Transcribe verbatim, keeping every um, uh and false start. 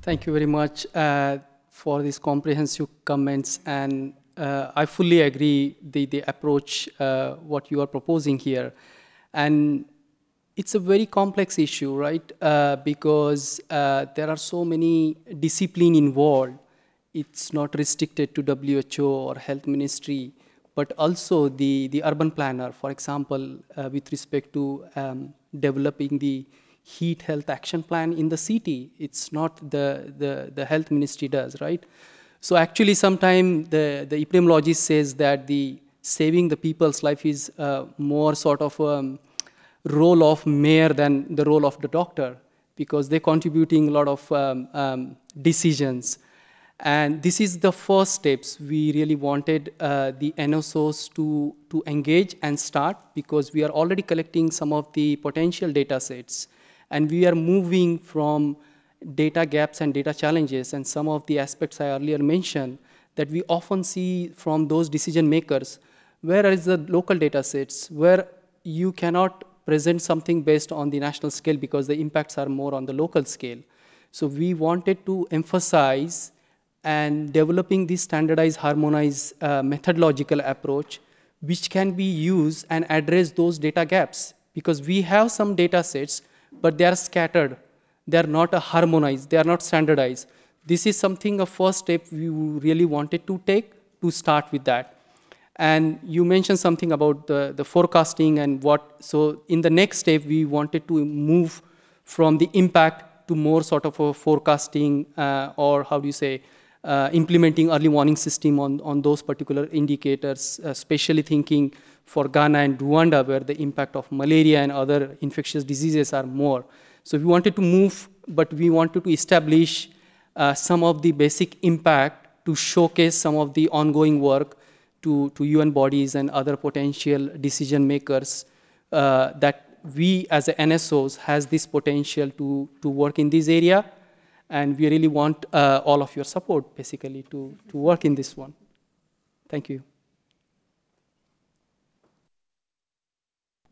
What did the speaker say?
Thank you very much uh, for these comprehensive comments, and uh, I fully agree the the approach uh, what you are proposing here, and it's a very complex issue, right? Uh, because uh, there are so many discipline involved. It's not restricted to W H O or health ministry, but also the the urban planner, for example, uh, with respect to um, developing the heat health action plan in the city. It's not the, the, the health ministry does, right? So actually sometimes the, the epidemiologist says that the saving the people's life is uh, more sort of um, role of mayor than the role of the doctor, because they're contributing a lot of um, um, decisions. And this is the first steps. We really wanted uh, the N S Os to, to engage and start, because we are already collecting some of the potential data sets. And we are moving from data gaps and data challenges and some of the aspects I earlier mentioned that we often see from those decision makers, where is the local data sets, where you cannot present something based on the national scale because the impacts are more on the local scale. So we wanted to emphasize and developing this standardized, harmonized uh, methodological approach, which can be used and address those data gaps. Because we have some data sets, but they are scattered. They are not harmonized. They are not standardized. This is something, a first step we really wanted to take to start with that. And you mentioned something about the, the forecasting and what, so in the next step, we wanted to move from the impact to more sort of a forecasting uh, or how do you say, uh, implementing early warning system on, on those particular indicators, especially thinking for Ghana and Rwanda, where the impact of malaria and other infectious diseases are more. So we wanted to move, but we wanted to establish uh, some of the basic impact to showcase some of the ongoing work to, to U N bodies and other potential decision makers uh, that we as a N S Os has this potential to, to work in this area. And we really want uh, all of your support, basically, to, to work in this one. Thank you.